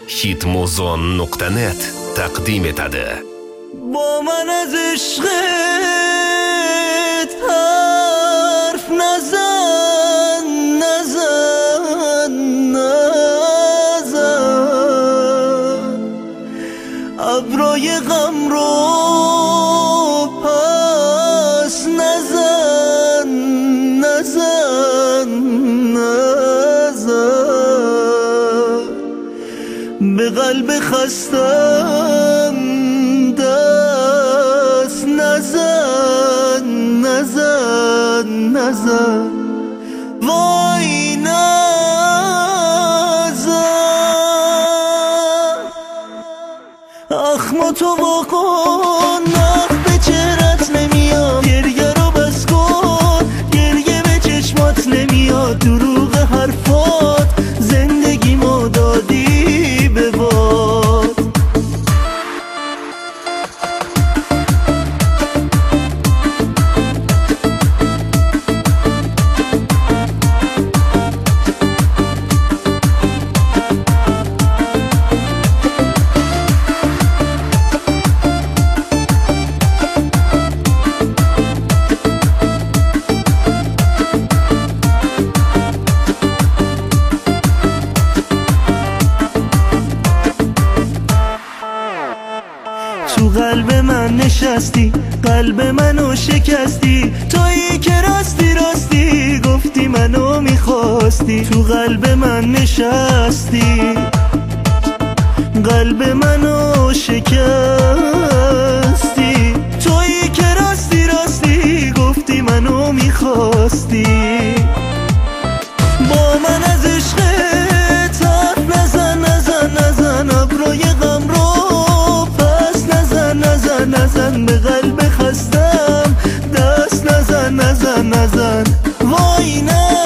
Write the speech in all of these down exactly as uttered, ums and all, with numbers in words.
hitmuzon nuqta net taqdim etadi. با من از عشقت حرف نزن نزن نزن ابروی غم رو پس نزن نزن نزن به قلب خستم دست نزن نزن نزن وای نزن اخماتو واکن نخ به چهرت نمیاد گریه رو بس کن گریه به چشمات نمیاد دروغ حرفات زندگی ما دادی به باد تو قلب من نشستی قلب منو شکستی تویی که راستی راستی گفتی منو میخواستی تو قلب من نشستی قلب منو شکستی تویی که راستی راستی گفتی منو میخواستی با من از عشقت حرف نزن نزن نزن ابروی غم رو نزن نزن به قلب خستم دست نزن نزن نزن وای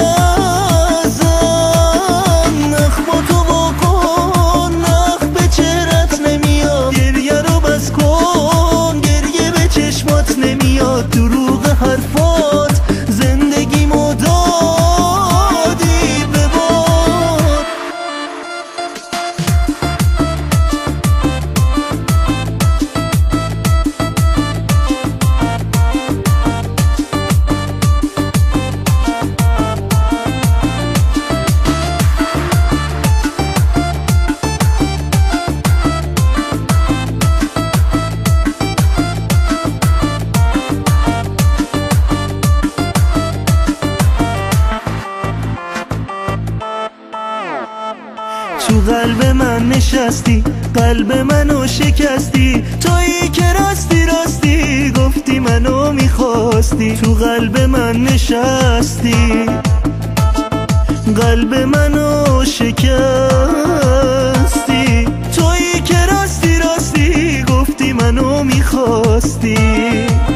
نزن اخماتو واکن نخ به چهرت نمیاد گریه رو بس کن گریه به چشمات نمیاد دروغ حرفات زندگی مو دادی به باد تو قلب من نشستی قلب منو شکستی تویی که راستی راستی گفتی منو میخواستی تو قلب من نشستی قلب منو شکستی تویی که راستی راستی گفتی منو میخواستی